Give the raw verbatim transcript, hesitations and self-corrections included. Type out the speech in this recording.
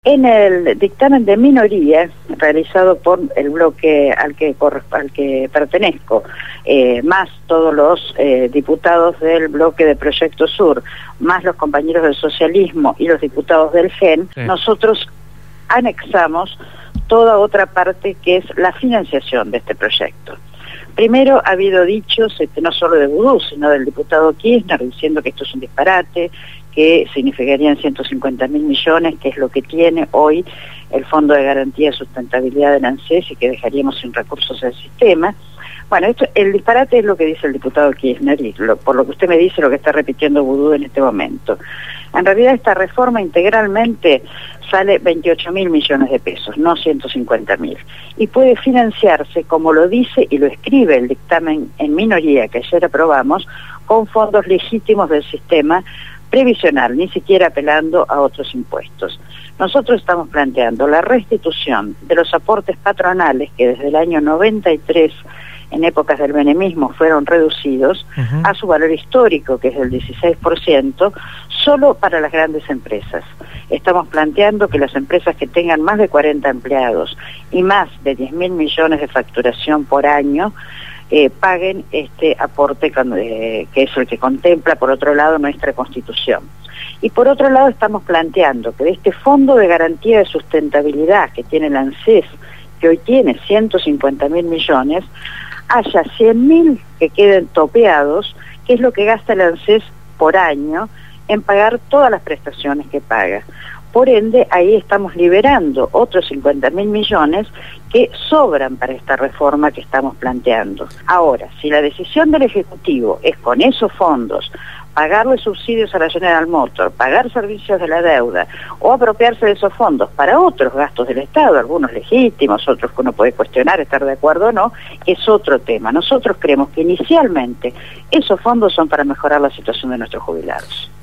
En el dictamen de minoría realizado por el bloque al que, al que pertenezco, eh, más todos los eh, diputados del bloque de Proyecto Sur, más los compañeros del socialismo y los diputados del G E N, sí. Nosotros anexamos toda otra parte que es la financiación de este proyecto. Primero ha habido dichos, este, no solo de Vudú, sino del diputado Kirchner, diciendo que esto es un disparate, que significarían ciento cincuenta mil millones, que es lo que tiene hoy el Fondo de Garantía de Sustentabilidad del ANSES y que dejaríamos sin recursos del sistema. Bueno, esto, el disparate es lo que dice el diputado Kirchner y lo, por lo que usted me dice, lo que está repitiendo Vudú en este momento. En realidad esta reforma integralmente sale veintiocho mil millones de pesos, no ciento cincuenta mil. Y puede financiarse, como lo dice y lo escribe el dictamen en minoría que ayer aprobamos, con fondos legítimos del sistema previsional, ni siquiera apelando a otros impuestos. Nosotros estamos planteando la restitución de los aportes patronales que desde el año noventa y tres, en épocas del menemismo, fueron reducidos uh-huh. a su valor histórico, que es del dieciséis por ciento, solo para las grandes empresas. Estamos planteando que las empresas que tengan más de cuarenta empleados y más de diez mil millones de facturación por año, Eh, paguen este aporte eh, que es el que contempla, por otro lado, nuestra Constitución. Y por otro lado estamos planteando que de este Fondo de Garantía de Sustentabilidad que tiene el ANSES, que hoy tiene ciento cincuenta mil millones, haya cien mil que queden topeados, que es lo que gasta el ANSES por año en pagar todas las prestaciones que paga. Por ende, ahí estamos liberando otros cincuenta mil millones que sobran para esta reforma que estamos planteando. Ahora, si la decisión del Ejecutivo es con esos fondos pagarle subsidios a la General Motors, pagar servicios de la deuda o apropiarse de esos fondos para otros gastos del Estado, algunos legítimos, otros que uno puede cuestionar, estar de acuerdo o no, es otro tema. Nosotros creemos que inicialmente esos fondos son para mejorar la situación de nuestros jubilados.